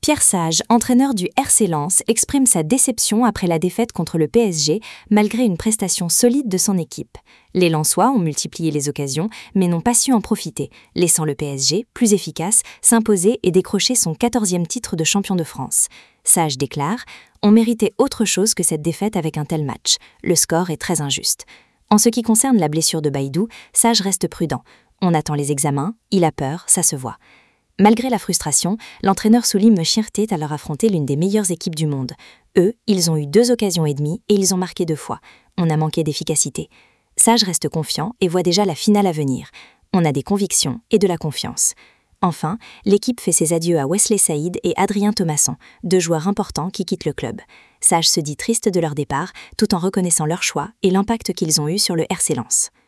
Pierre Sage, entraîneur du RC Lens, exprime sa déception après la défaite contre le PSG, malgré une prestation solide de son équipe. Les Lensois ont multiplié les occasions, mais n'ont pas su en profiter, laissant le PSG, plus efficace, s'imposer et décrocher son 14e titre de champion de France. Sage déclare « On méritait autre chose que cette défaite avec un tel match. Le score est très injuste. » En ce qui concerne la blessure de Baïdou, Sage reste prudent. On attend les examens, il a peur, ça se voit. Malgré la frustration, l'entraîneur souligne fierté à leur affronter l'une des meilleures équipes du monde. Eux, ils ont eu 2 occasions et demie et ils ont marqué 2 fois. On a manqué d'efficacité. Sage reste confiant et voit déjà la finale à venir. On a des convictions et de la confiance. Enfin, l'équipe fait ses adieux à Wesley Saïd et Adrien Thomasson, 2 joueurs importants qui quittent le club. Sage se dit triste de leur départ, tout en reconnaissant leur choix et l'impact qu'ils ont eu sur le RC Lens.